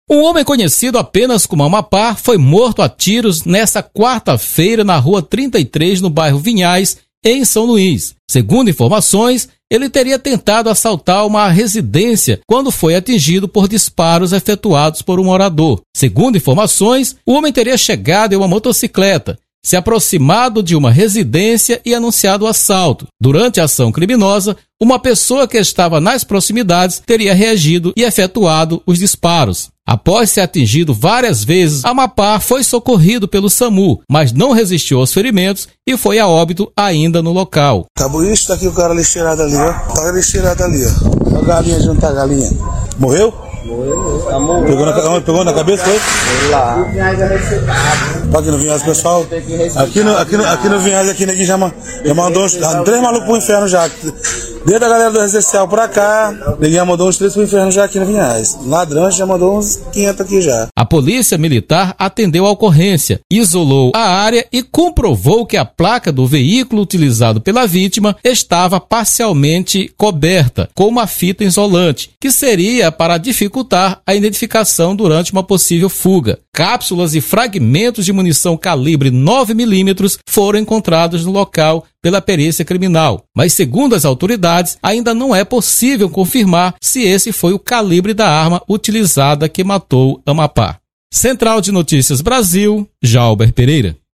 Um homem conhecido apenas como Amapá foi morto a tiros nesta quarta-feira na rua 33, no bairro Vinhais, em São Luís. Segundo informações, ele teria tentado assaltar uma residência quando foi atingido por disparos efetuados por um morador. Segundo informações, o homem teria chegado em uma motocicleta, se aproximado de uma residência e anunciado o assalto. Durante a ação criminosa, uma pessoa que estava nas proximidades teria reagido e efetuado os disparos. Após ser atingido várias vezes, Amapá foi socorrido pelo SAMU, mas não resistiu aos ferimentos e foi a óbito ainda no local. Acabou isso, tá aqui o cara lixeirado ali, ó. Tá lixeirado ali, ó. A galinha junto à galinha. Morreu? Morreu. Pegou na cabeça, foi? Lá. Aqui no Vinhais, pessoal. Aqui no Vinhais, aqui ninguém já mandou uns 3 malucos pro inferno já. Desde a galera do residencial pra cá, ninguém mandou uns 3 pro inferno já aqui no Vinhais. Ladrão já mandou uns 500 aqui já. A polícia militar atendeu a ocorrência, isolou a área e comprovou que a placa do veículo utilizado pela vítima estava parcialmente coberta com uma fita isolante, que seria para dificultar a identificação durante uma possível fuga. Cápsulas e fragmentos de munição calibre 9mm foram encontrados no local pela perícia criminal, mas segundo as autoridades, ainda não é possível confirmar se esse foi o calibre da arma utilizada que matou Amapá. Central de Notícias Brasil, Jalber Pereira.